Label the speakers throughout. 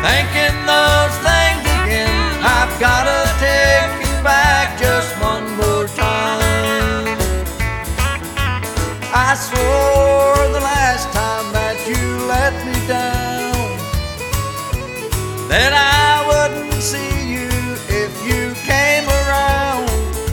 Speaker 1: thinking those things again. I've gotta take you back just one more time. I swore the last time that you let me down that I wouldn't see you if you came around.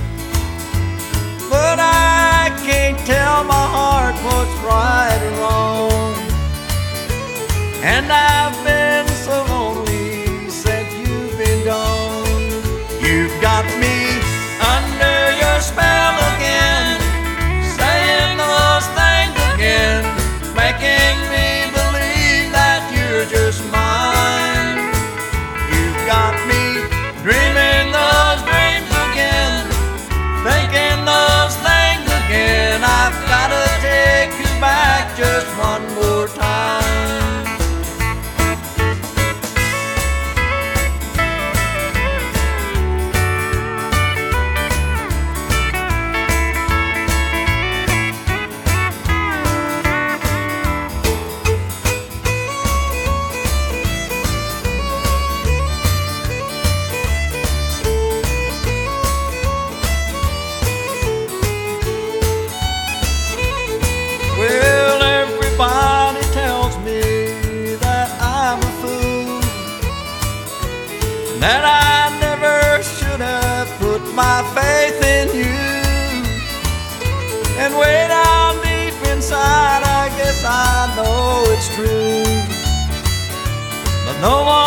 Speaker 1: But I can't tell my heart what's right or wrong, and I've been so lonely since you've been gone. You've got me under your spell again, saying those things again, making me believe that you're just mine. You've got me dreaming those dreams again, thinking those things again. I've gotta take you back just one more time. Well, everybody tells me that I'm a fool, that I never should have put my faith in you. And way down deep inside, I guess I know it's true, but no one